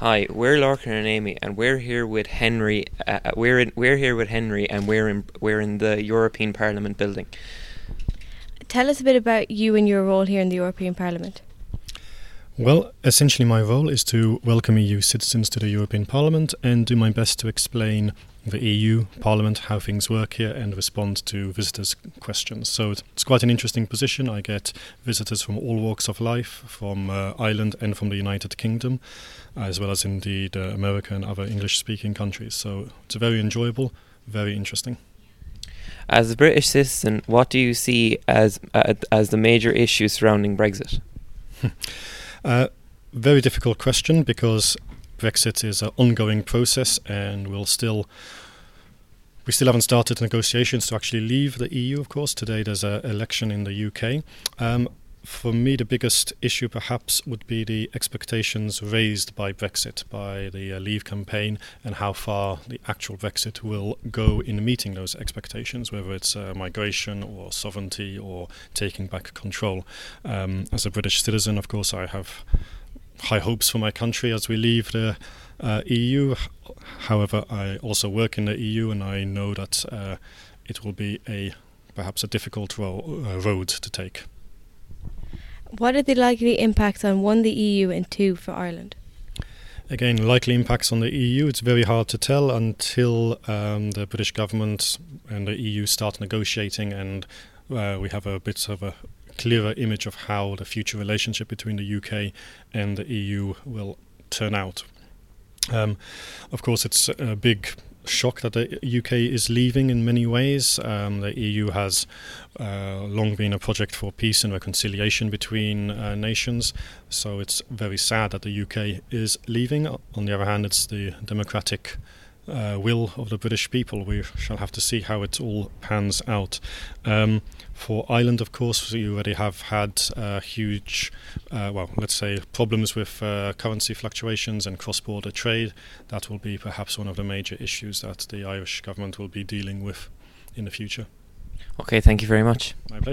Hi, we're Lorcan and Amy, and we're here with Henry. We're here with Henry, and we're in the European Parliament building. Tell us a bit about you and your role here in the European Parliament. Well, essentially my role is to welcome EU citizens to the European Parliament and do my best to explain the EU Parliament, how things work here, and respond to visitors' questions. So it's quite an interesting position. I get visitors from all walks of life, from Ireland and from the United Kingdom, as well as indeed America and other English-speaking countries. So it's very enjoyable, very interesting. As a British citizen, what do you see as the major issues surrounding Brexit? Very difficult question, because Brexit is an ongoing process, and we still haven't started negotiations to actually leave the EU. Of course, today there's an election in the UK. For me, the biggest issue perhaps would be the expectations raised by Brexit, by the Leave campaign, and how far the actual Brexit will go in meeting those expectations, whether it's migration or sovereignty or taking back control. As a British citizen, of course, I have high hopes for my country as we leave the EU. However, I also work in the EU, and I know that it will be perhaps a difficult road to take. What are the likely impacts on, one, the EU, and two, for Ireland? Again, likely impacts on the EU, it's very hard to tell until the British government and the EU start negotiating, and we have a bit of a clearer image of how the future relationship between the UK and the EU will turn out. Of course, it's a big shock that the UK is leaving in many ways. The EU has long been a project for peace and reconciliation between nations, so it's very sad that the UK is leaving. On the other hand, it's the democratic will of the British people. We shall have to see how it all pans out. For Ireland, of course, we already have had huge, problems with currency fluctuations and cross-border trade. That will be perhaps one of the major issues that the Irish government will be dealing with in the future. Okay, thank you very much. My pleasure.